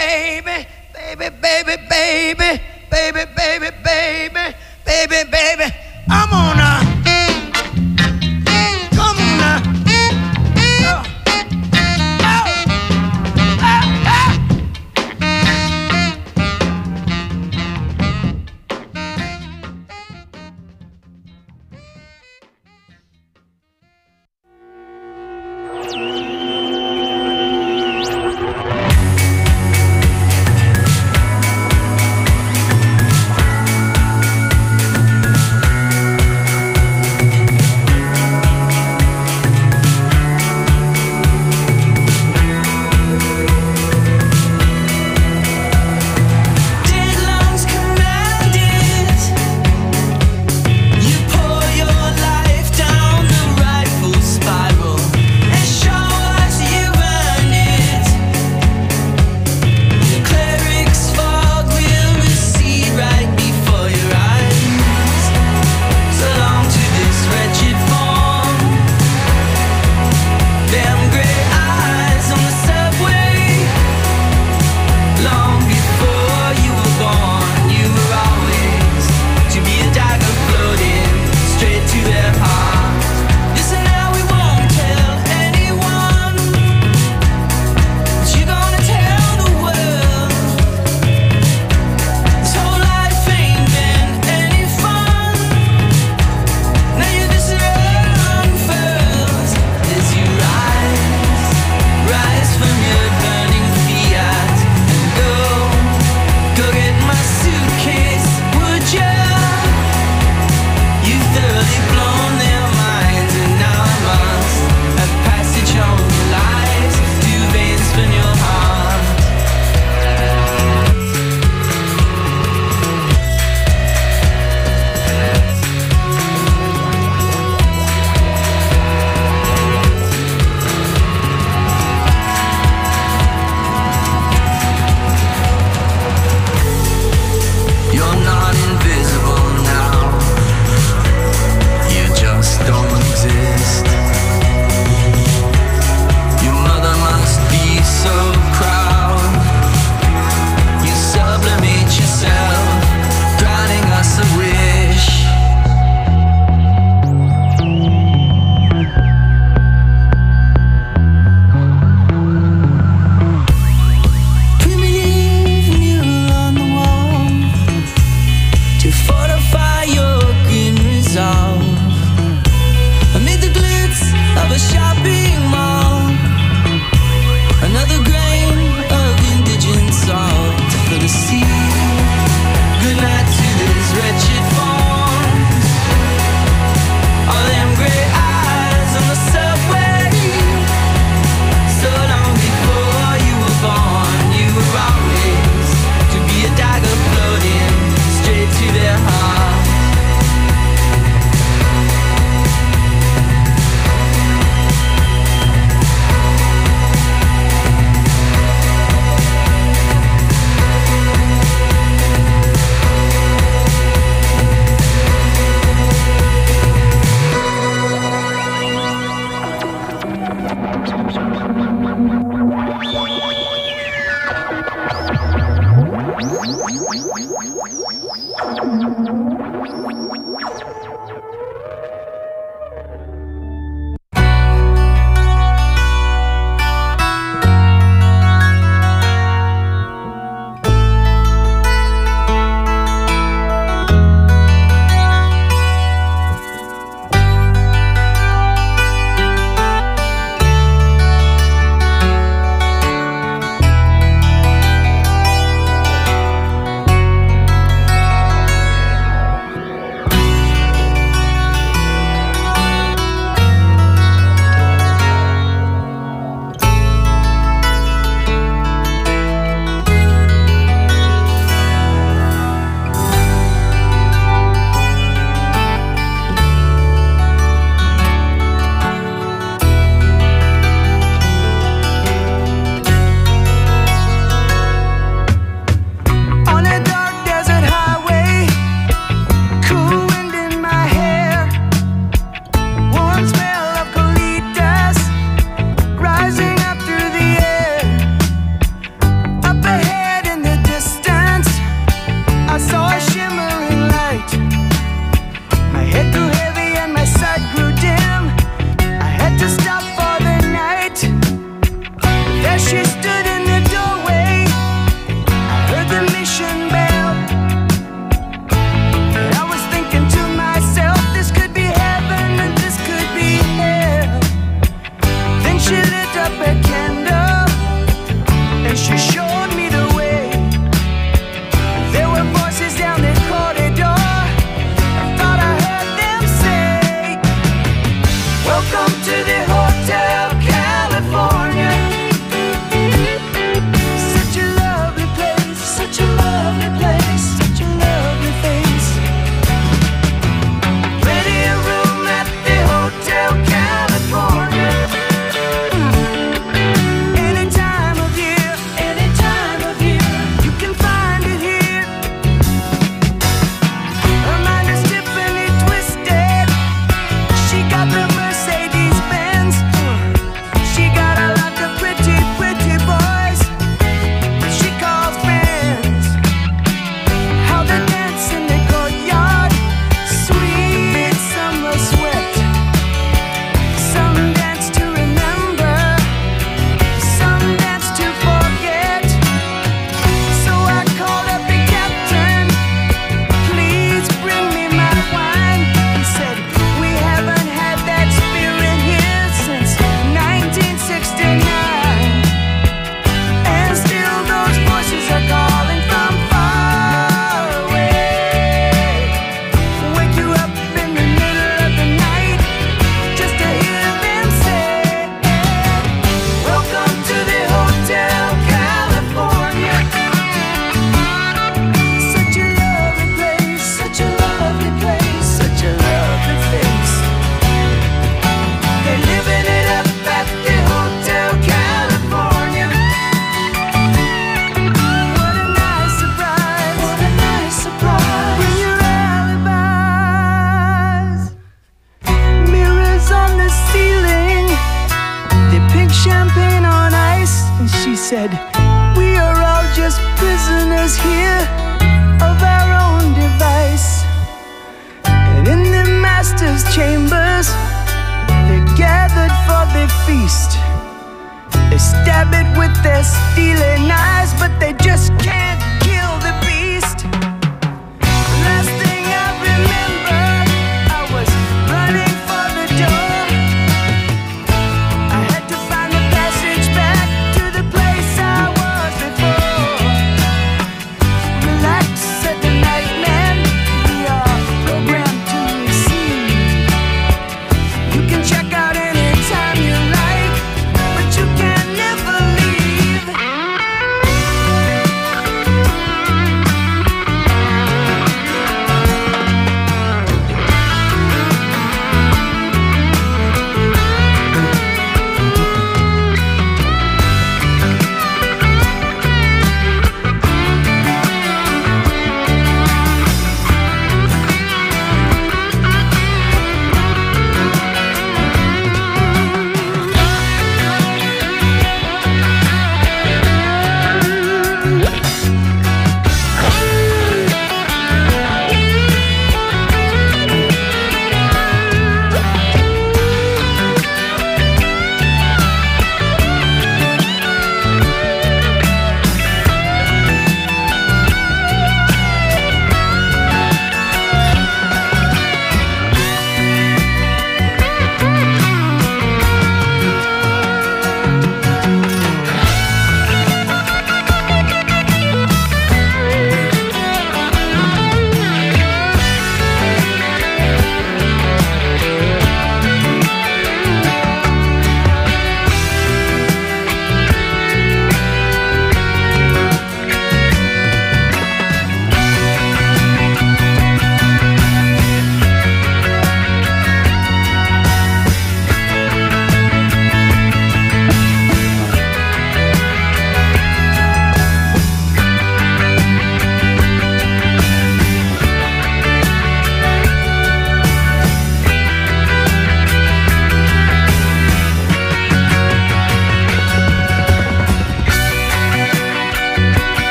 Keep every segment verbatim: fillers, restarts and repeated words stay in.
baby, baby, baby, baby, baby, baby, baby, baby, baby. I'm on now. Come on now. Oh. Oh. Ah, ah.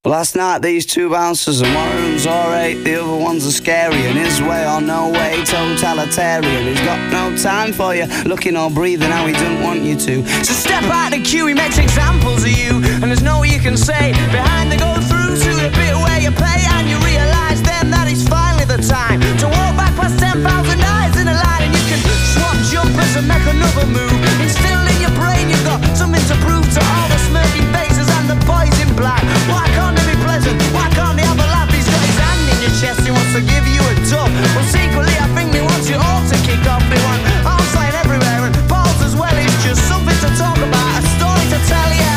Last night these two bouncers, and one of them's alright, the other one's a scary, and his way or no way, totalitarian. He's got no time for you, looking or breathing how he doesn't want you to. So step out the queue, he makes examples of you, and there's no you can say. Behind the go through to the bit where you pay, and you realise then that it's finally the time to walk back past ten thousand eyes in a line, and you can swap jumpers and make another move. Instilled in your brain you've got something to prove to all the smirking faces and the boys in black. Why can't they be pleasant? Why can't they have a laugh? He's got his hand in your chest, he wants to give you a dub. Well, secretly I think they want you all to kick off. They want arms flying everywhere and balls as well. It's just something to talk about, a story to tell ya.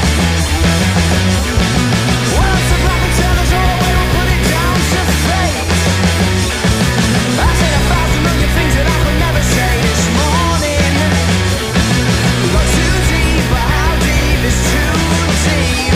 Well, it's a black and tellers all the way, we'll put it down to fate. I said a thousand million things that I could never say this morning. We got too deep, but how deep is too deep?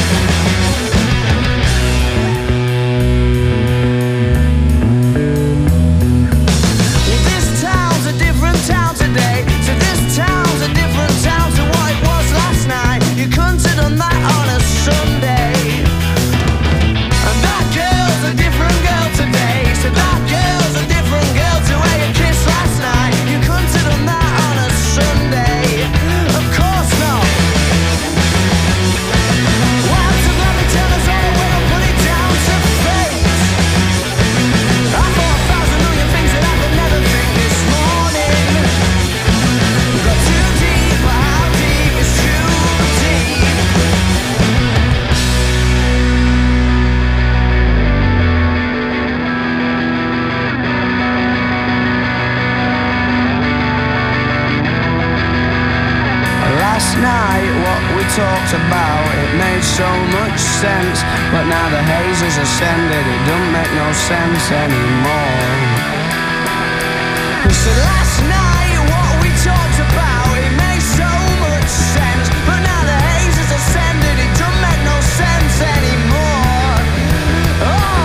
Talked about, it made so much sense, but now the haze has ascended, it don't make no sense anymore. So last night what we talked about, it made so much sense, but now the haze has ascended, it don't make no sense anymore. Oh.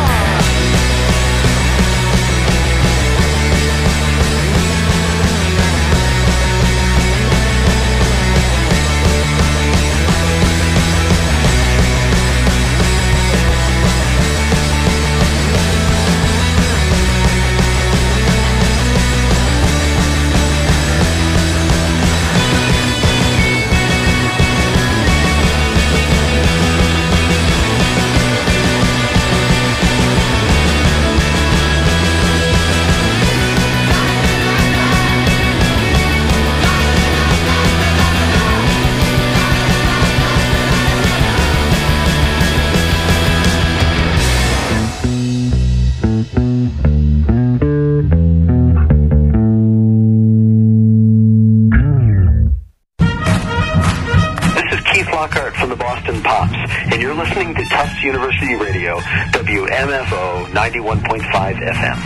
University Radio, W M F O ninety-one point five F M.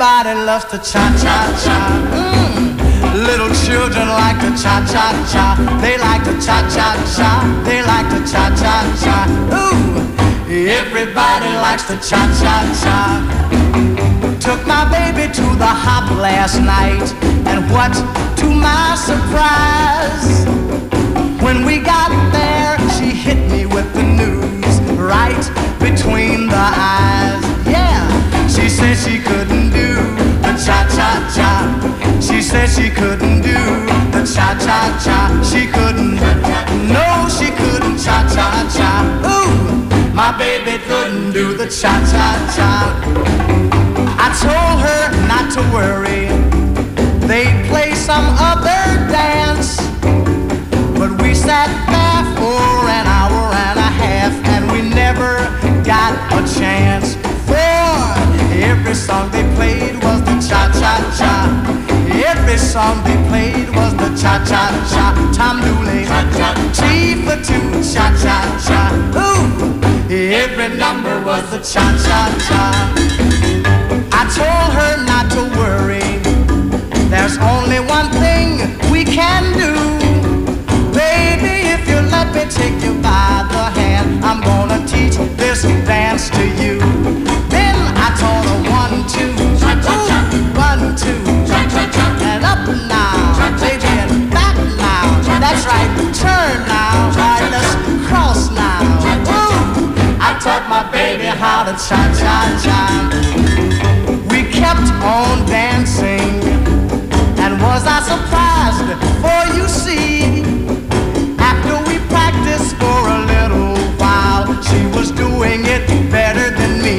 Everybody loves to cha-cha-cha. Mm. Little children like to cha-cha-cha. They like to cha-cha-cha. They like to cha-cha-cha. Ooh, everybody likes to cha-cha-cha. Took my baby to the hop last night, and what to my surprise, when we got there, she hit me with the news right between the eyes. Yeah, she said she couldn't do the cha-cha-cha. She said she couldn't do the cha-cha-cha. She couldn't, no, she couldn't cha-cha-cha. Ooh, my baby couldn't do the cha-cha-cha. I told her not to worry, they'd play some other dance. But we sat there for an hour and a half, and we never got a chance. For every song they played was the cha-cha-cha. Every song they played was the cha-cha-cha. Tom Dooley, T for two, cha-cha-cha. Ooh, every number was the cha-cha-cha. I told her not to worry, there's only one thing we can do. Baby, if you let me take you by the hand, I'm gonna teach this dance to you. Then I told her one, two, ooh, one, two, and up now, baby, and back now. That's right, turn now, all right, let's cross now. Ooh, I taught my baby how to cha-cha-cha. We kept on dancing, and was I surprised? For you see, after we practiced for a little while, she was doing it better than me.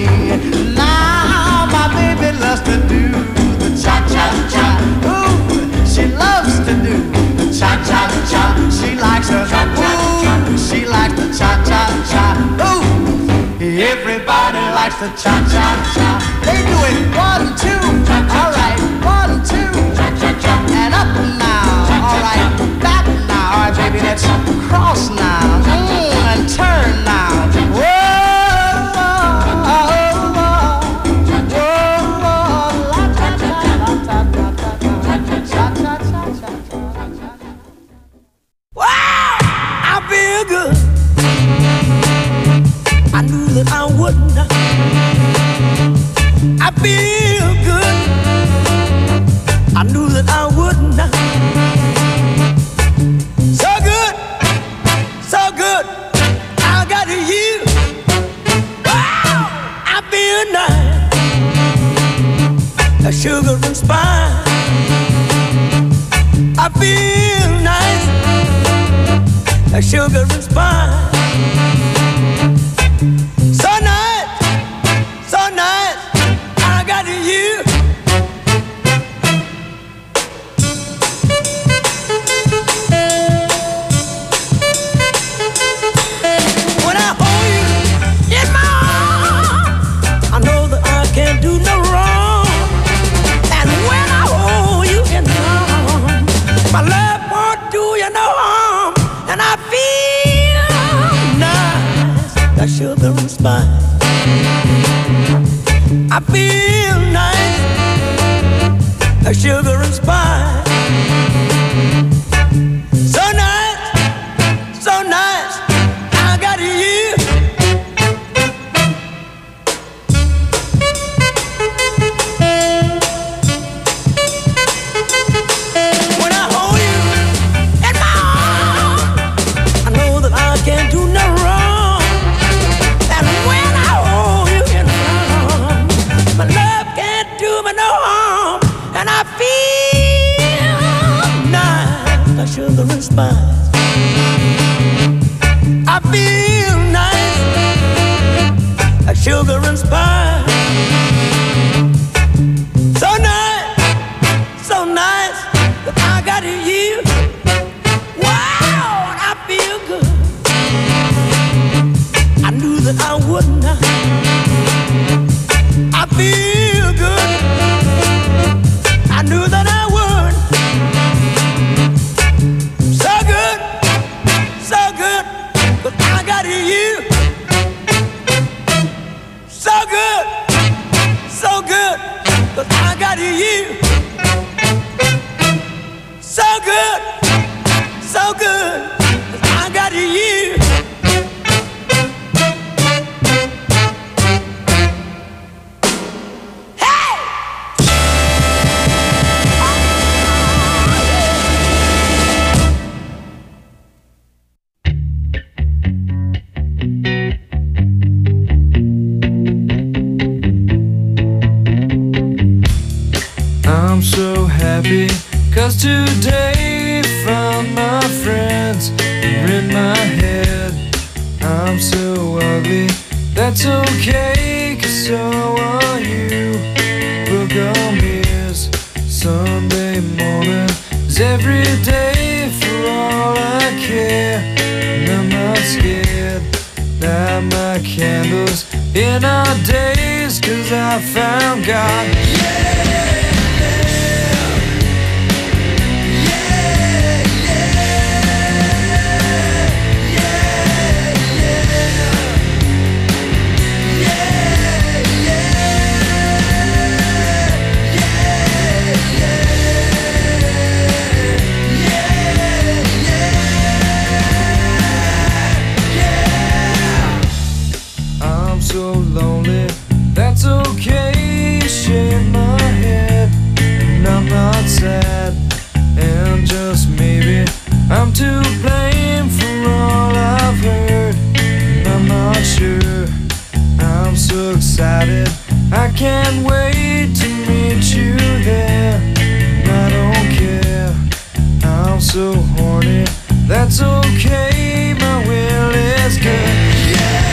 Now my baby loves to do the cha-cha-cha. Ooh, she loves to do the cha-cha-cha. She likes her, ooh, she likes the cha-cha-cha. Ooh, everybody likes the cha-cha-cha. They do it one, two, all right, one, two, and up now, all right, back now, all right, baby, let's cross now, mm, and turn now. Whoa, whoa, whoa, whoa, la ta ta ta ta ta ta ta. Wow, I feel good. I knew that I wouldn't. I feel good. I knew that I wouldn't. So good, so good. I got you. Wow, I feel nice. A sugar and spice. I feel nice. A sugar and spice. So nice, so nice. I got you. When I hold you in my arms, I know that I can't do no wrong. And when I hold you in my arms, my love won't do you no harm. And I feel nice, that sugar and spice. I feel nice, that sugar and spice. So nice, so nice, I got you. When I hold you in my arms, I know that I can't do no wrong. And when I hold you in my arms, my love can't do me no harm. And I feel got you. So good, so good. I got you. I'm so happy, cause today found my friends are in my head. I'm so ugly, that's okay, cause so are you. Book on mirrors, Sunday morning is every day for all I care. And I'm not scared, light my candles in our days, cause I found God. Yeah! So lonely, that's okay, shake my head, and I'm not sad, and just maybe I'm to blame for all I've heard, and I'm not sure, I'm so excited, I can't wait to meet you there, and I don't care, I'm so horny, that's okay, my will is good, yeah!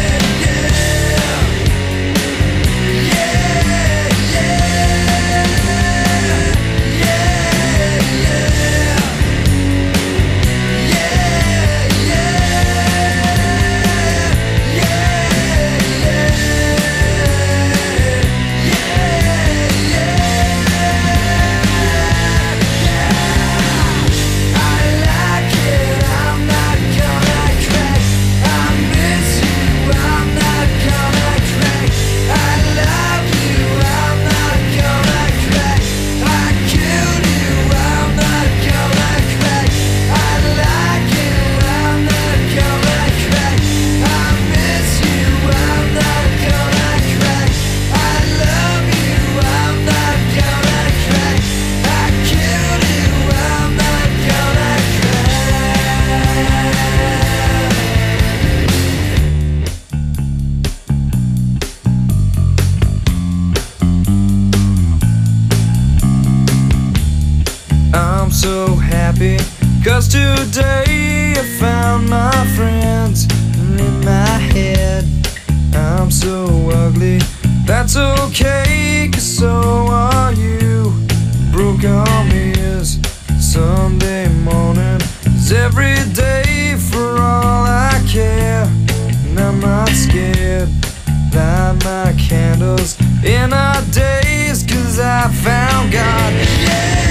So happy, cause today I found my friends in my head. I'm so ugly, that's okay, cause so are you. Broke on me is Sunday morning is every day for all I care. And I'm not scared, light my candles in our days, cause I found God. Yeah!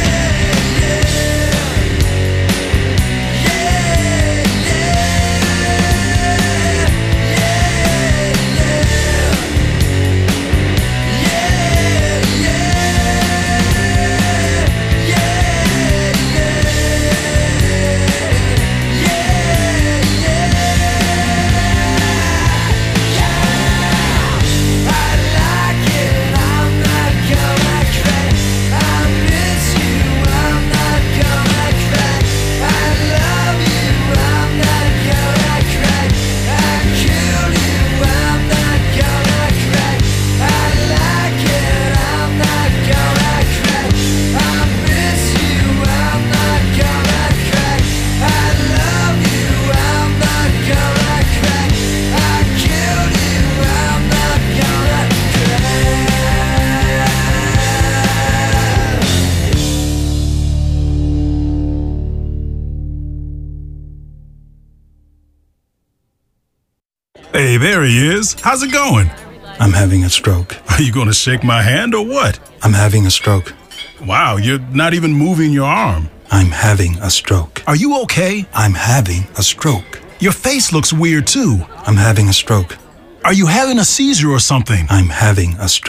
Hey, there he is. How's it going? I'm having a stroke. Are you going to shake my hand or what? I'm having a stroke. Wow, you're not even moving your arm. I'm having a stroke. Are you okay? I'm having a stroke. Your face looks weird too. I'm having a stroke. Are you having a seizure or something? I'm having a stroke.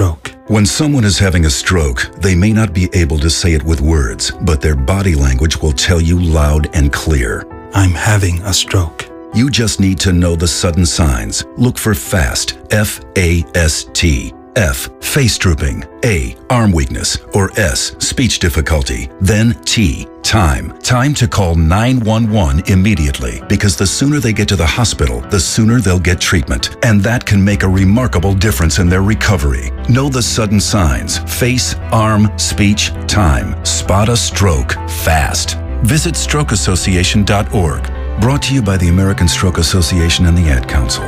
When someone is having a stroke, they may not be able to say it with words, but their body language will tell you loud and clear. I'm having a stroke. You just need to know the sudden signs. Look for FAST, F A S T. F, face drooping. A, arm weakness. Or S, speech difficulty. Then T, time. Time to call nine one one immediately, because the sooner they get to the hospital, the sooner they'll get treatment. And that can make a remarkable difference in their recovery. Know the sudden signs. Face, arm, speech, time. Spot a stroke fast. Visit stroke association dot org. Brought to you by the American Stroke Association and the Ad Council.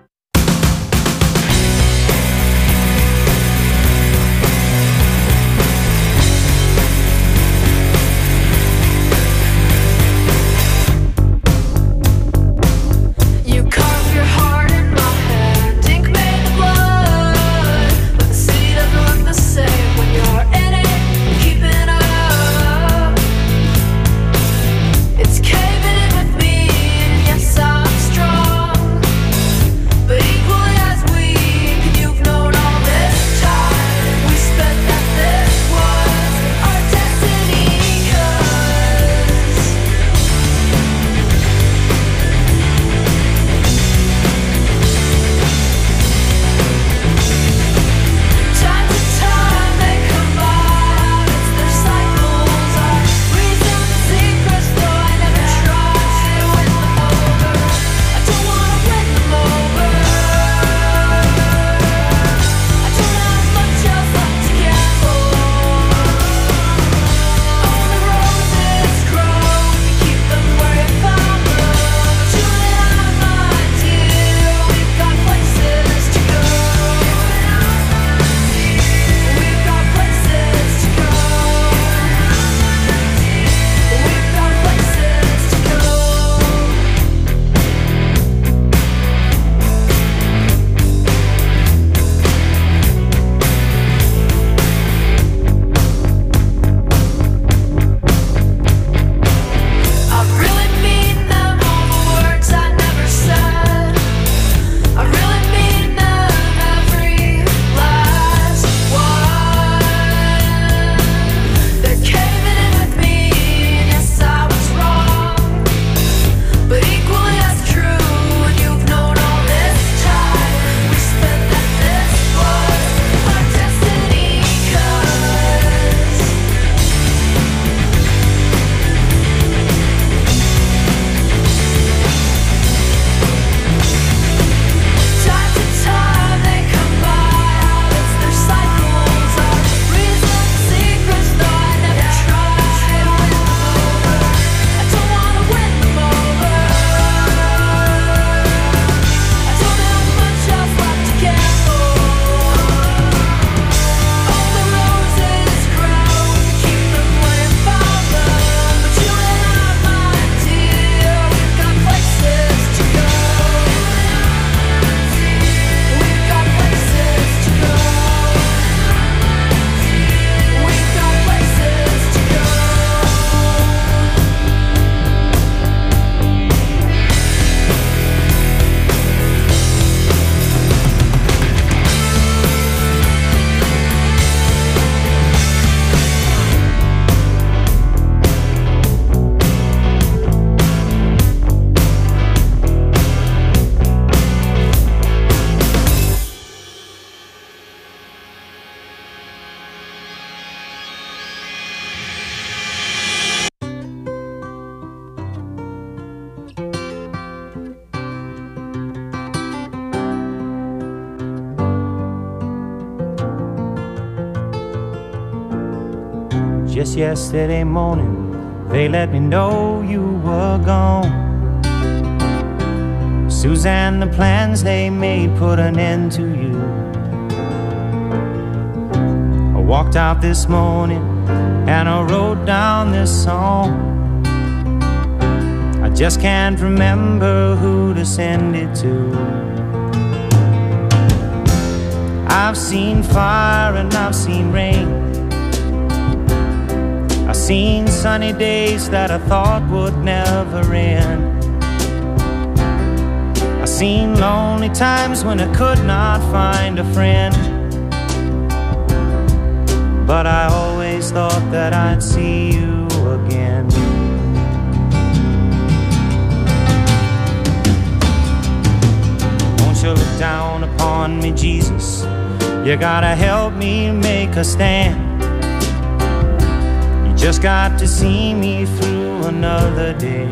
Just yesterday morning, they let me know you were gone. Suzanne, the plans they made put an end to you. I walked out this morning and I wrote down this song. I just can't remember who to send it to. I've seen fire and I've seen rain. I've seen sunny days that I thought would never end. I've seen lonely times when I could not find a friend. but I always thought that I'd see you again. Won't you look down upon me, Jesus? You gotta help me make a stand. You just got to see me through another day.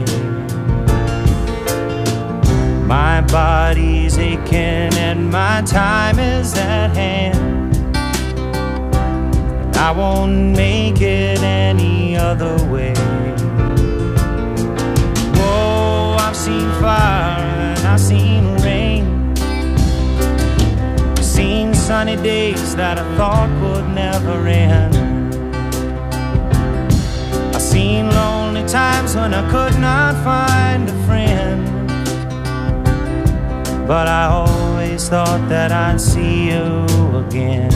My body's aching and my time is at hand, and I won't make it any other way. Whoa, I've seen fire and I've seen rain, I've seen sunny days that I thought would never end. I've seen lonely times when I could not find a friend, but I always thought that I'd see you again.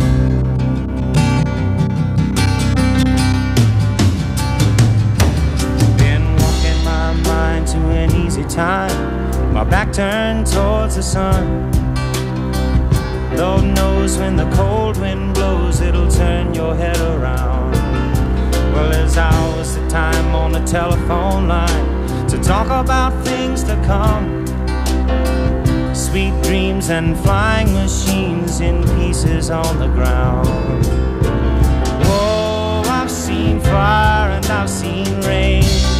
Been walking my mind to an easy time, my back turned towards the sun. Lord knows when the cold wind blows, it'll turn your head around. Well, there's hours of time on the telephone line to talk about things to come, sweet dreams and flying machines in pieces on the ground. Whoa, I've seen fire and I've seen rain,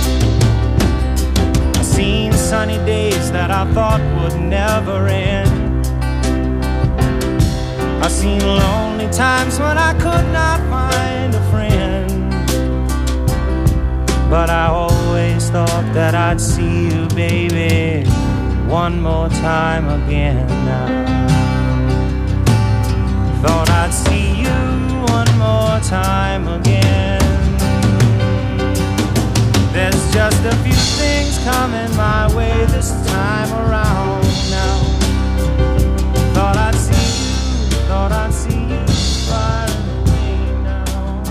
I've seen sunny days that I thought would never end. I've seen lonely times when I could not find a friend, but I always thought that I'd see you, baby, one more time again now. Thought I'd see you one more time again. There's just a few things coming my way this time around now. Thought I'd see you, thought I'd see you far away now.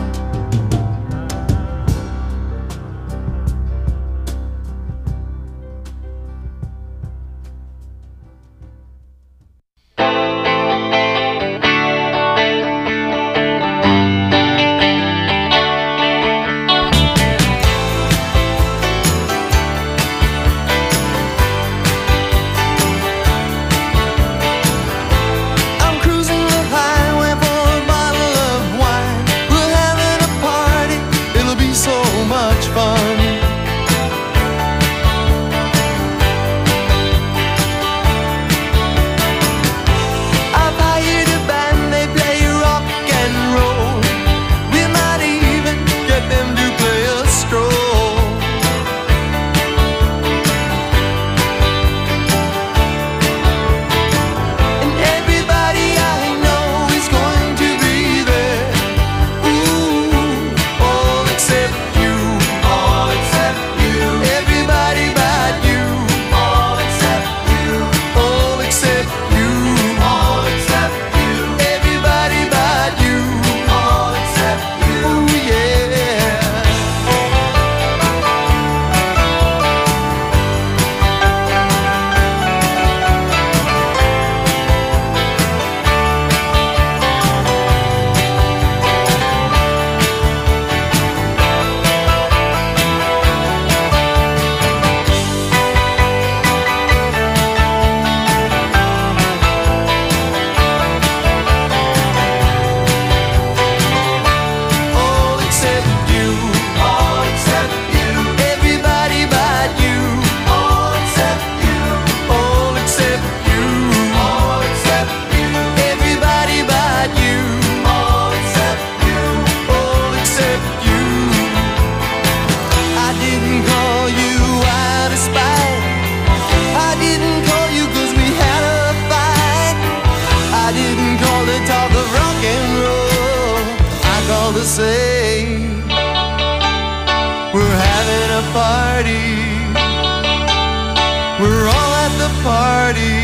We're all at the party,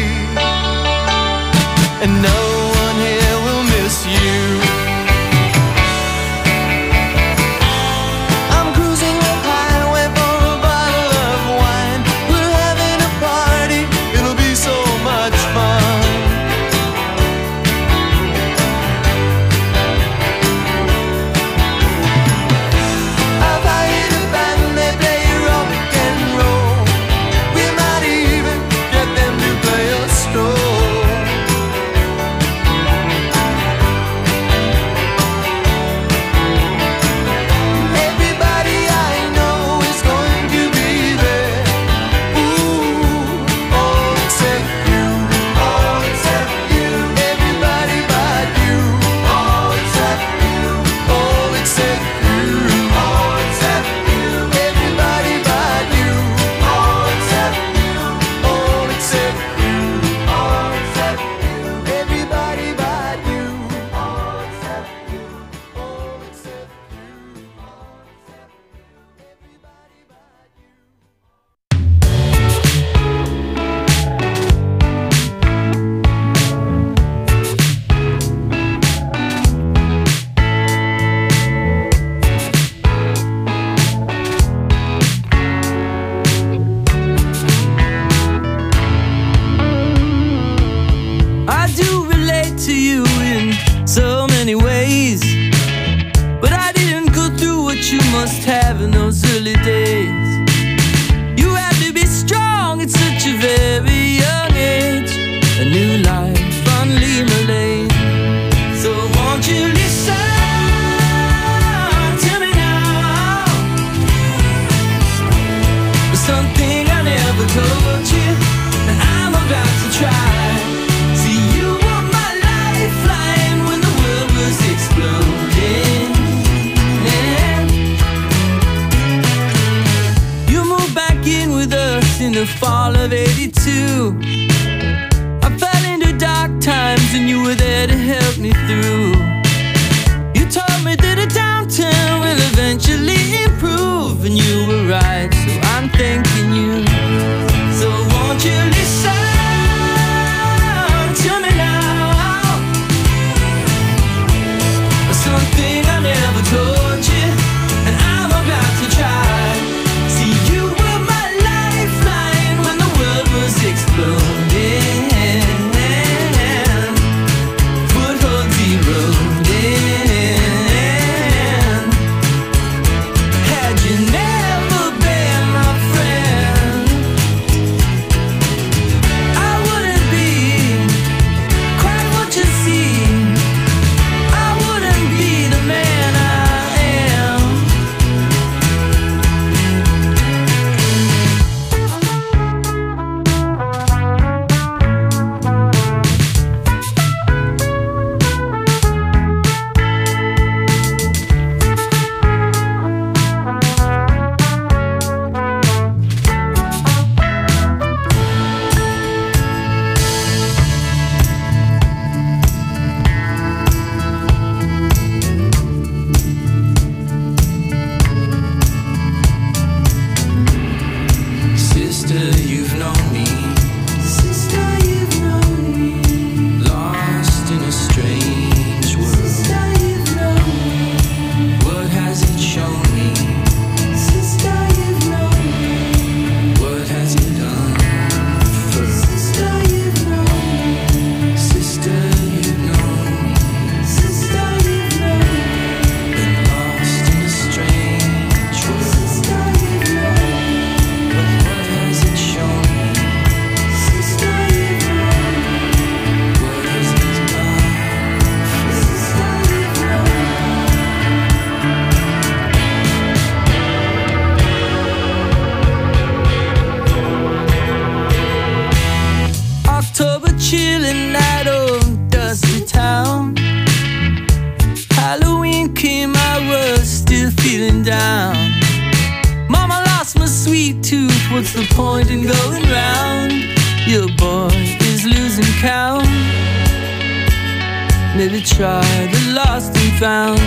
and no one here will miss you. I'm cruising the highway for a bottle of wine. We're having a party, it'll be so much fun. to relate to you in so many ways, but I didn't go through what you must have in those early days. You had to be strong at such a very young age. A new life on Lima Lane. So won't you listen to me now? There's something I never told you that I'm about to try. See, you were my lifeline when the world was exploding. Yeah. You moved back in with us in the fall of eighty-two. Dark times and you were there to help me through. You told me that a downturn will eventually improve, and you were right, so I'm thanking you. So won't you listen to me now? Something I never told you, and I'm about to try. See, you were my lifeline when the world was exploding. What's the point in going round? Your boy is losing count. Maybe try the lost and found.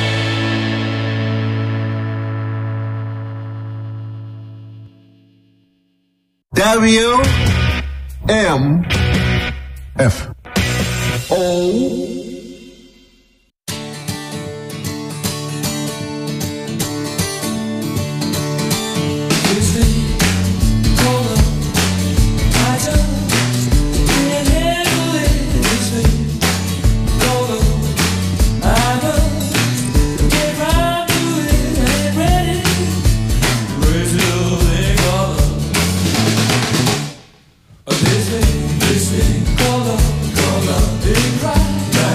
W M F O Call up, call up, big right.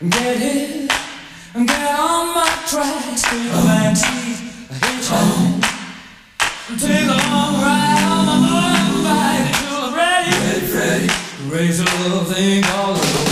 Get hit, get on my tracks, take a backseat, a hitchhike, take a long ride on my motorbike until I'm ready, ready, ready, raise a little thing all over.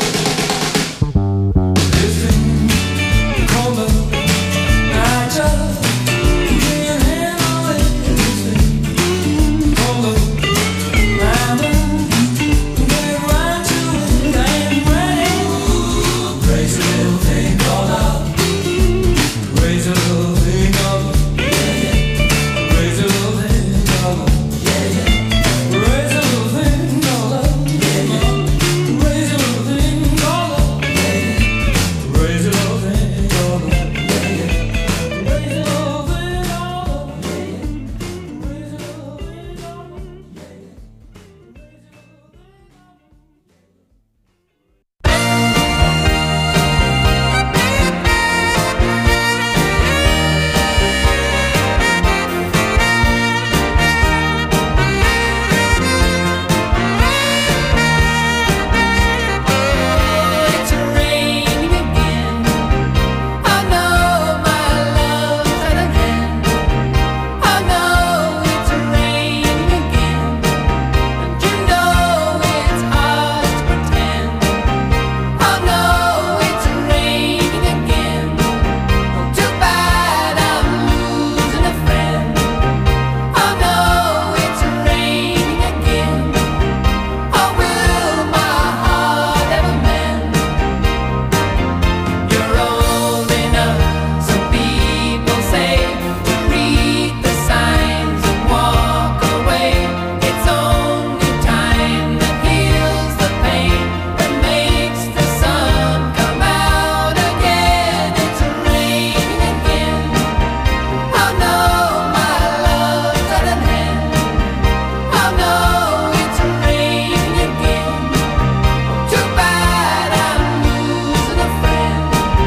This thing called love, I just can't handle it. This thing called love, I'm get right to it, I'm ready. Raise a little thing called love, raise a little thing called love, yeah, yeah. Raise a little thing called love, yeah, yeah. Raise a little thing called love, yeah, yeah. Raise a little thing called love, yeah, yeah. Raise a little thing called love, yeah, yeah. Raise a little thing called love, yeah, yeah. Raise a little thing called love, yeah, yeah. It's raining again. I know my love's at an end. I know it's raining again, and you know it's hard to pretend. I know it's raining again. Too bad I'm losing a friend. I know it's raining again. Oh, will my heart ever mend? You're old enough, some people say, to read the signs and walk away. It's only time that heals the pain, that makes the sun come out again. It's raining again. I know my love's at an end. I know it's raining again. Too bad I'm losing a friend.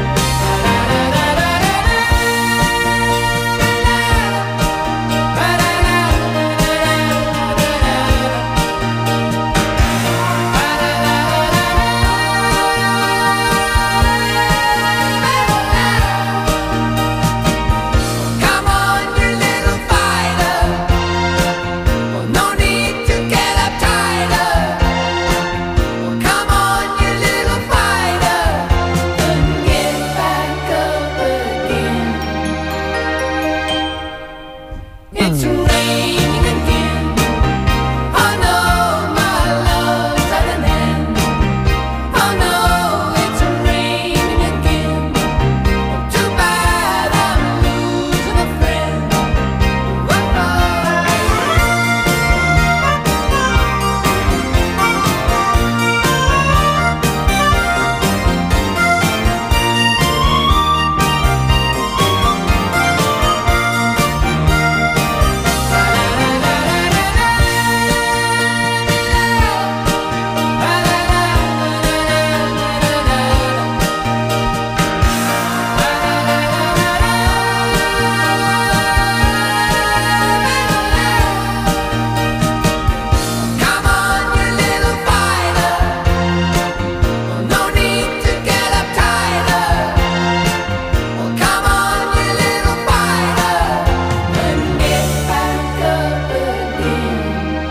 Come on, you little fighter. Well, no need to get uptight. Well, come on, you little fighter, and get back up again. It's raining again. I know my love's at an end. I know it's raining again. Too bad I'm losing a friend. Come on, you little fighter. Well, no need to get uptight. Well, come on, you little fighter, and get back up again.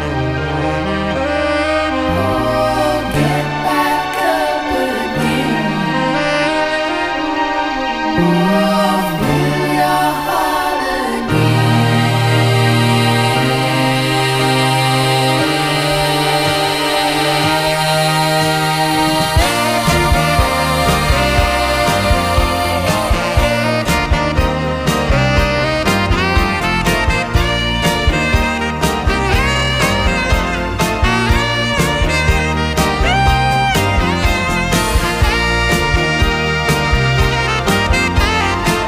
Oh, get back up again. Oh, fill your heart again.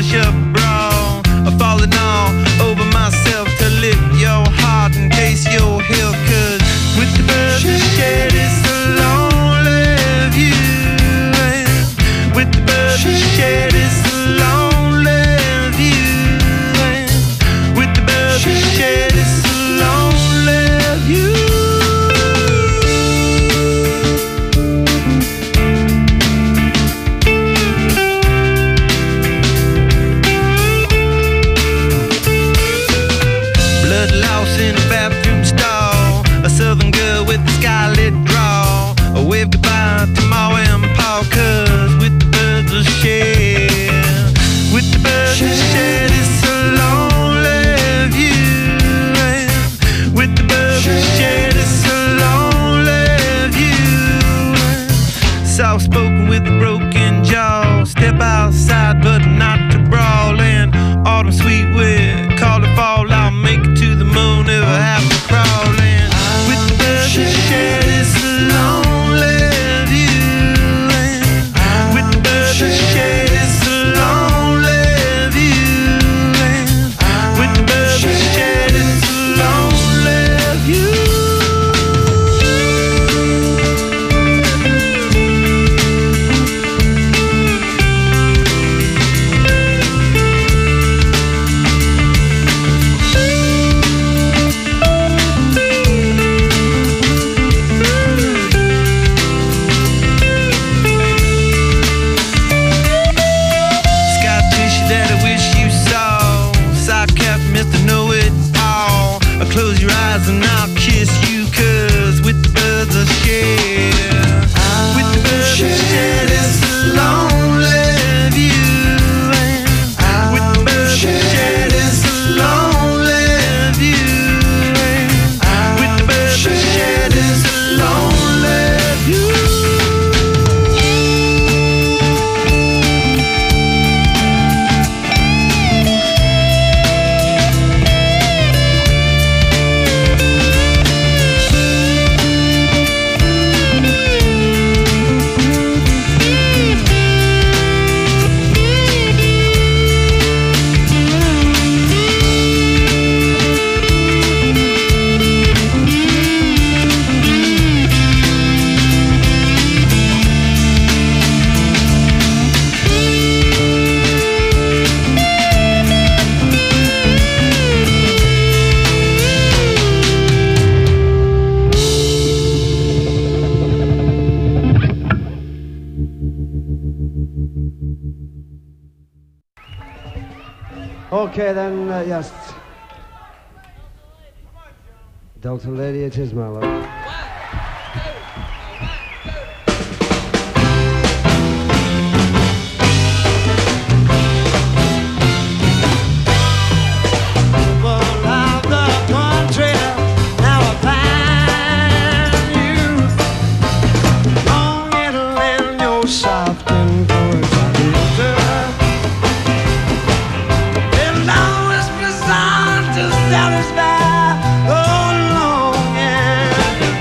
push-up bra, falling all over myself to lift your heart and taste your hill. Cause with the birds that shed, it's a lonely view. And with the birds that shed, it's a lonely view. And with the birds that shed, it's a lonely view. In a bathroom stall, a southern girl with a skylit draw, a wave goodbye to Ma and Pa. Cause with the birds of shed, with the birds of shed, it's a lonely view. And with the birds of shed, it's a lonely view. Soft spoken with a broken jaw, step outside but not to brawl. And autumn sweet with call it fall, I'll make it to the moon if I have to crawl in. With the birds that shed, it's a lonely view. And with the birds that shed, it's a lonely view. And with the birds that shed, it's a lonely view. Close your eyes and I'll kiss you. Cause with the birds of shed, with the birds of shed, it's a lonely view. And with the birds of shed, it's a lonely view. And with the birds of shed, it's a lonely view. Okay, then, uh, yes. Delta Lady, it is, my love. Satisfy, oh, long, yeah.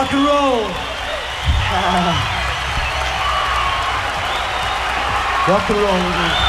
rock and roll. Rock and roll.